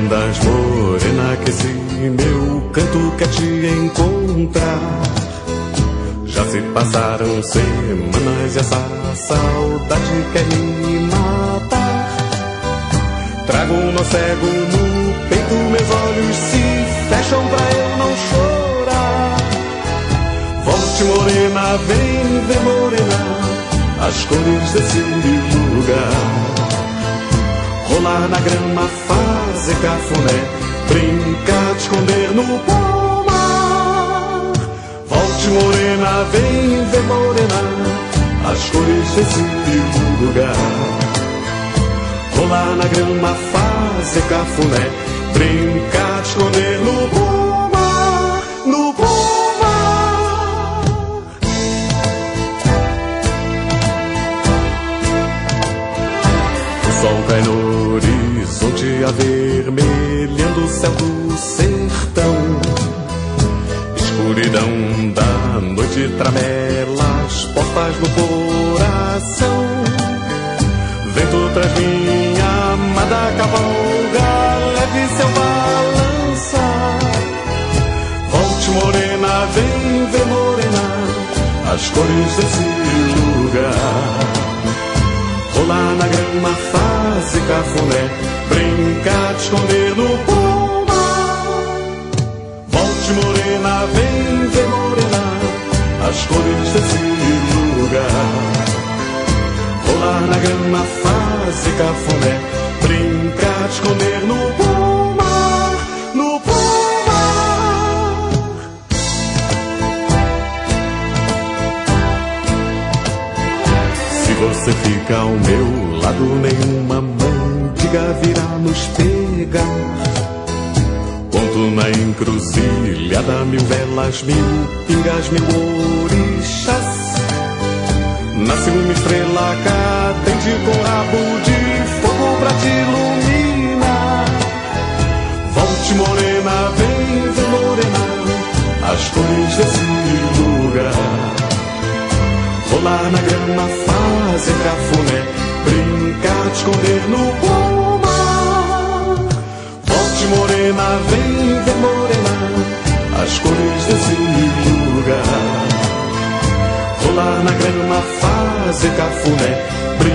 andas, morena, que esse meu canto quer te encontrar. Já se passaram semanas e essa saudade quer me matar. Trago um nó cego no peito, meus olhos se fecham pra eu não chorar. Volte, morena, vem morena, as cores desse lugar. Rolar na grama, fazer cafuné, brincar de esconder no pomar. Volte, morena, vem morena, as cores desse lugar. Rolar na grama, fazer cafuné, brincar de esconder no pomar, no pomar. O sol cai no horizonte, avermelhando o céu do sertão. Escuridão da noite tramela as portas do coração. Vento traz minha amada, cavalga, leve seu balança. Volte, morena, vem morena, as cores desse lugar. Rolar na grama, fazer cafuné, brincar de esconder no pomar. Volte, morena, vem morena, as cores desse lugar. Rolar na grama, fazer cafuné, brincar de esconder no pomar, no pomar. Se você fica ao meu lado, nenhuma mendiga virá nos pegar. Ponto na encruzilhada, 1000 velas, 1000 pingas, 1000 orixás. Nasce uma estrela cadente com rabo de fogo pra te iluminar. Volte, morena, vem morena, as cores desse lugar. Rolar na grama, fazer cafuné, brincar de esconder no pomar. Volte, morena, vem morena, as cores desse lugar. Rolar na grama, fazer cafuné,